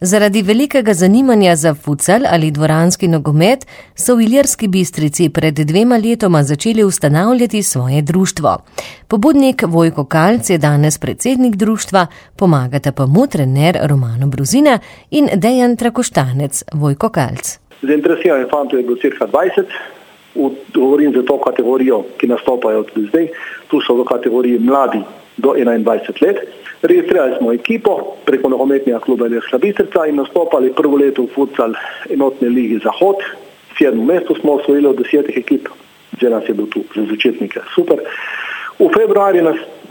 Zaradi velikega zanimanja za futsal ali dvoranski nogomet so v Ilirski Bistrici pred 2 letoma začeli ustanavljati svoje društvo. Pobudnik Vojko Kalc je danes predsednik društva, pomagata pa mu trener Romano Bruzina in Dejan Trakoštanec. Vojko Kalc. Zainteresiranih fantov je bilo cirka 20. Govorim za to kategorijo, ki nastopajo tudi zdaj. Tu so v kategoriji mladi do 21 let. Registrirali smo ekipo preko nogometnega kluba Ilirska Bistrica in nastopali prvo leto v futsal enotne ligi Zahod. 7. mesto smo osvojili od 10 ekip, zdaj nas je bil tu za začetnike. Super. V februarju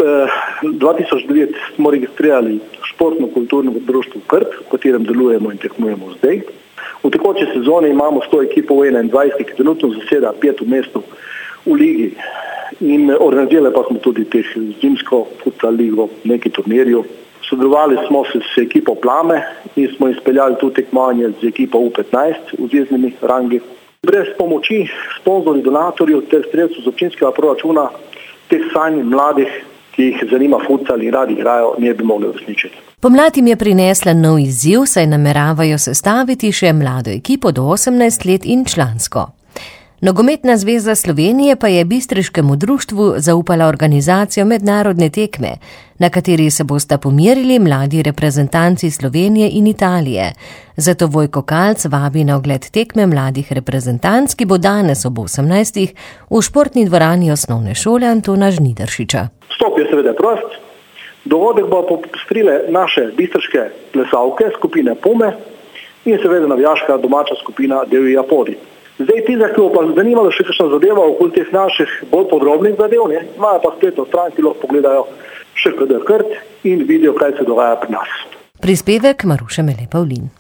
2009 smo registrirali športno-kulturno društvo Krt, v katerem delujemo in tekmujemo zdaj. V tekoči sezoni imamo 100 ekipov v 21, ki trenutno zaseda 5. mesto v ligi. In organizirali pa smo tudi teh zimsko futsal ligo, neki turnirju. Sodelovali smo se s ekipo Plame in smo izpeljali tudi tekmovanje z ekipo U15 v zveznimi rangi. Brez pomoči sponzorjev, donatorjev ter sredstev z občinskega proračuna teh sanj mladih, ki jih zanima futsal in radi igrajo, ne bi mogli uresničiti. Pomlad jim je prinesla nov izziv, saj nameravajo sestaviti še mlado ekipo do 18 let in člansko. Nogometna zveza Slovenije pa je bistriškemu društvu zaupala organizacijo mednarodne tekme, na kateri se bosta pomerili mladi reprezentanci Slovenije in Italije. Zato Vojko Kalc vabi na ogled tekme mladih reprezentanc, ki bo danes ob 18. v športni dvorani osnovne šole Antona Žnidaršiča. Vstop je seveda prost. Dogodek bo popestrile naše bistriške plesalke skupine Pume in seveda navijaška domača skupina Devji Apodi. Zdaj ti, ki bo pa zanimalo še kakšna zadeva okoli teh naših bolj podrobnih zadev, imajo pa spletno stran, ki lahko pogledajo še KD Krt in vidijo, kaj se dogaja pri nas. Prispevek Maruše Mele Pavlin.